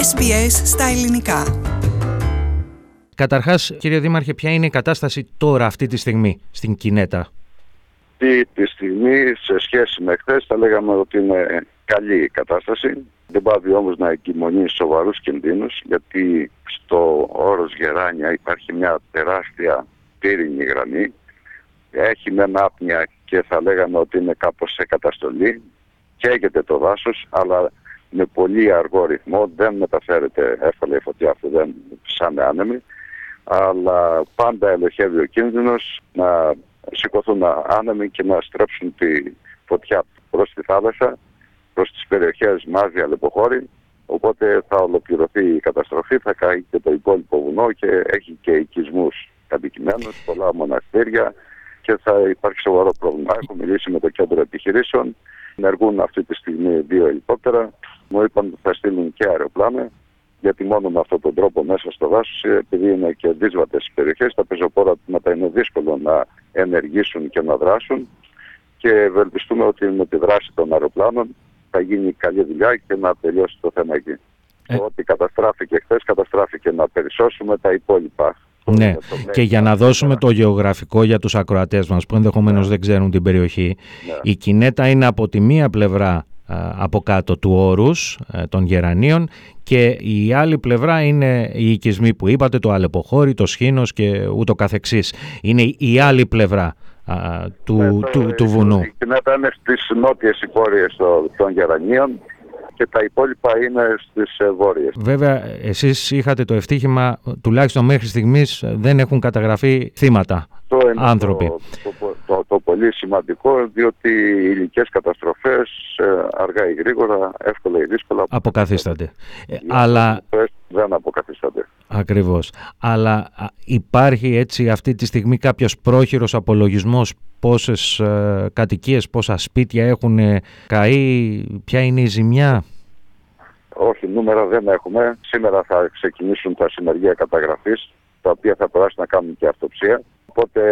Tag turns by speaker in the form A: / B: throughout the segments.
A: SBS στα ελληνικά.
B: Καταρχάς, κύριε Δήμαρχε, ποια είναι η κατάσταση τώρα αυτή τη στιγμή στην Κινέτα?
C: Αυτή τη στιγμή, σε σχέση με χθες, θα λέγαμε ότι είναι καλή η κατάσταση. Δεν πάβει όμως να εγκυμονεί σοβαρούς κινδύνους, γιατί στο όρος Γεράνια υπάρχει μια τεράστια πύρινη γραμμή. Έχει με άπνοια και θα λέγαμε ότι είναι κάπως σε καταστολή. Καίγεται το δάσος, αλλά με πολύ αργό ρυθμό. Δεν μεταφέρεται εύκολα η φωτιά, αυτό δεν σαν άνεμη. Αλλά πάντα ελοχεύει ο κίνδυνος να σηκωθούν άνεμοι και να στρέψουν τη φωτιά προς τη θάλασσα, προς τις περιοχές Μάζια, Αλεποχώρη. Οπότε θα ολοκληρωθεί η καταστροφή, θα καεί και το υπόλοιπο βουνό και έχει και οικισμούς κατοικημένους, πολλά μοναστήρια και θα υπάρχει σοβαρό πρόβλημα. Έχω μιλήσει με το κέντρο επιχειρήσεων, ενεργούν αυτή τη στιγμή 2 ελικόπτερα. Μου είπαν ότι θα στείλουν και αεροπλάνα, γιατί μόνο με αυτόν τον τρόπο μέσα στο δάσος, επειδή είναι και δύσβατες οι περιοχές, τα πεζοπόρα τμήματα είναι δύσκολο να ενεργήσουν και να δράσουν και ευελπιστούμε ότι με τη δράση των αεροπλάνων θα γίνει καλή δουλειά και να τελειώσει το θέμα εκεί. Ό,τι καταστράφηκε χθες, καταστράφηκε, να περισσώσουμε τα υπόλοιπα.
B: Ναι, και για να δώσουμε το γεωγραφικό για τους ακροατές μας που ενδεχομένως δεν ξέρουν την περιοχή, η Κινέτα είναι από τη μία πλευρά από κάτω του όρους των Γερανίων και η άλλη πλευρά είναι οι οικισμοί που είπατε, το Αλεποχώρη, το Σχήνος και ούτω καθεξής. Είναι η άλλη πλευρά του βουνού.
C: Η Κινέτα είναι στις νότιες υπόρειες των Γερανίων και τα υπόλοιπα είναι στις βόρειες.
B: Βέβαια, εσείς είχατε το ευτύχημα, τουλάχιστον μέχρι στιγμής δεν έχουν καταγραφεί θύματα, άνθρωποι.
C: Το πολύ σημαντικό, διότι οι υλικές καταστροφές αργά ή γρήγορα, εύκολα ή δύσκολα
B: αποκαθίστανται. Αλλά
C: δεν αποκαθίστανται.
B: Ακριβώς. Αλλά υπάρχει έτσι αυτή τη στιγμή κάποιος πρόχειρος απολογισμός πόσες κατοικίες, πόσα σπίτια έχουν καεί, ποια είναι η ζημιά?
C: Όχι, νούμερα δεν έχουμε. Σήμερα θα ξεκινήσουν τα συνεργεία καταγραφής, τα οποία θα περάσουν να κάνουν και αυτοψία. Οπότε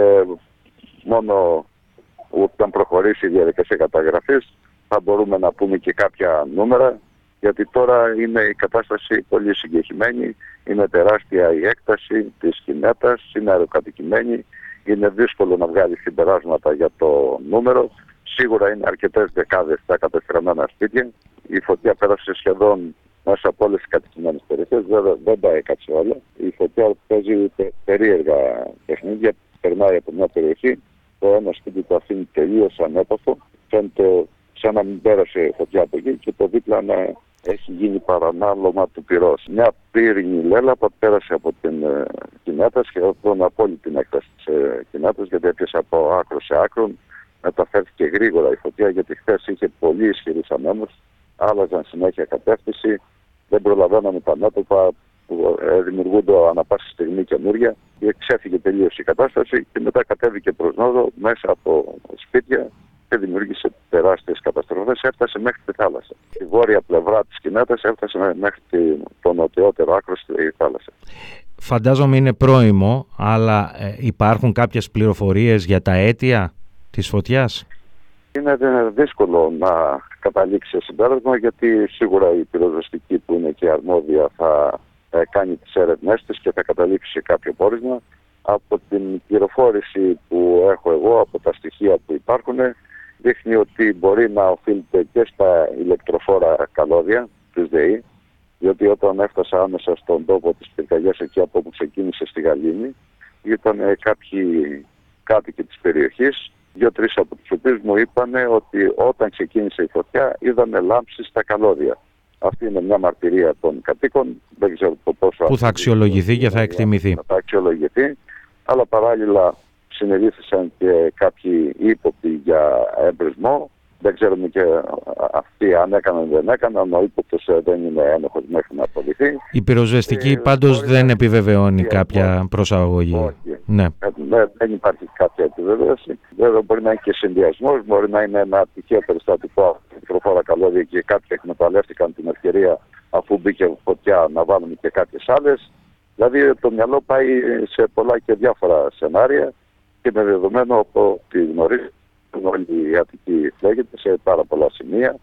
C: μόνο όταν προχωρήσει η διαδικασία καταγραφής θα μπορούμε να πούμε και κάποια νούμερα, γιατί τώρα είναι η κατάσταση πολύ συγκεκριμένη, είναι τεράστια η έκταση της Κινέτας, είναι αεροκατοικημένη, είναι δύσκολο να βγάλει συμπεράσματα για το νούμερο. Σίγουρα είναι αρκετές δεκάδες τα κατεστραμμένα σπίτια. Η φωτιά πέρασε σχεδόν μέσα από όλες τις κατοικημένες περιοχές, δεν τα έκατσε όλα. Η φωτιά παίζει περίεργα παιχνίδια, περνάει από μια περιοχή, το ένα σπίτι το αφήνει τελείως ανέπαφο, φαίνεται σαν να μην πέρασε η φωτιά από εκεί και το δίπλα να έχει γίνει παρανάλωμα του πυρός. Μια πύρινη λέλαπα πέρασε από την Κινέτα, σχεδόν από όλη την έκταση της Κινέτας, γιατί έπιασε από άκρο σε άκρο. Μεταφέρθηκε γρήγορα η φωτιά, γιατί χθες είχε πολύ ισχυρούς ανέμους, άλλαζαν συνέχεια κατεύθυνση, δεν προλαβαίναμε τα μέτωπα που δημιουργούνται ανά πάση στιγμή καινούρια. Ξέφυγε τελείως η κατάσταση και μετά κατέβηκε προς νότο μέσα από σπίτια και δημιούργησε τεράστιες καταστροφές, έφτασε μέχρι τη θάλασσα. Η βόρεια πλευρά της Κινέτας έφτασε μέχρι το νοτιότερο άκρο στη θάλασσα.
B: Φαντάζομαι είναι πρόημο, αλλά υπάρχουν κάποιες πληροφορίες για τα αίτια της φωτιάς?
C: Είναι δύσκολο να καταλήξει σε συμπέρασμα, γιατί σίγουρα η πυροσβεστική που είναι και αρμόδια θα κάνει τις έρευνές της και θα καταλήξει σε κάποιο πόρισμα. Από την πληροφόρηση που έχω εγώ, από τα στοιχεία που υπάρχουν, δείχνει ότι μπορεί να οφείλεται και στα ηλεκτροφόρα καλώδια της ΔΕΗ, διότι όταν έφτασα άμεσα στον τόπο της πυρκαγιάς, εκεί από όπου ξεκίνησε στη Γαλήνη, ήταν κάποιοι κάτοικοι της περιοχής, 2-3 από τους οποίους μου είπαν ότι όταν ξεκίνησε η φωτιά είδανε λάμψεις στα καλώδια. Αυτή είναι μια μαρτυρία των κατοίκων, δεν ξέρω το πόσο
B: που θα αξιολογηθεί και θα εκτιμηθεί.
C: Θα αξιολογηθεί, αλλά παράλληλα συνελήφθησαν και κάποιοι ύποπτοι για εμπρισμό. Δεν ξέρουμε και αυτοί αν έκαναν ή δεν έκαναν. Ο ύποπτος δεν είναι ένοχος μέχρι να απολυθεί.
B: Η πυροσβεστική πάντως δεν επιβεβαιώνει κάποια προσαγωγή.
C: Όχι.
B: Ναι.
C: Δεν υπάρχει κάποια επιβεβαίωση. Βέβαια μπορεί να είναι και συνδυασμός, μπορεί να είναι ένα τυχαίο περιστατικό, ηλεκτροφόρα καλώδια και κάποιοι εκμεταλλεύτηκαν την ευκαιρία, αφού μπήκε φωτιά, να βάλουν και κάποιες άλλες. Δηλαδή το μυαλό πάει σε πολλά και διάφορα σενάρια και με δεδομένο ότι γνωρίζει όλη η Αττική φλέγεται σε πάρα πολλά σημεία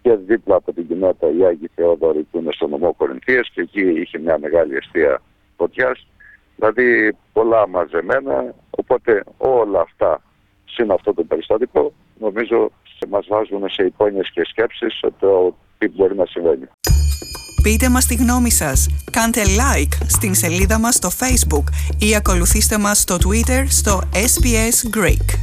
C: και δίπλα από την κοινότητα η Άγιοι Θεόδωροι που είναι στο νομό Κορινθίας και εκεί είχε μια μεγάλη εστία φωτιάς. Δηλαδή πολλά μαζεμένα, οπότε όλα αυτά συν αυτό το περιστατικό νομίζω μας βάζουν σε εικόνες και σκέψεις το τι μπορεί να συμβαίνει.
A: Πείτε μας τη γνώμη σας, κάντε like στην σελίδα μας στο Facebook ή ακολουθήστε μας στο Twitter στο SBS Greek.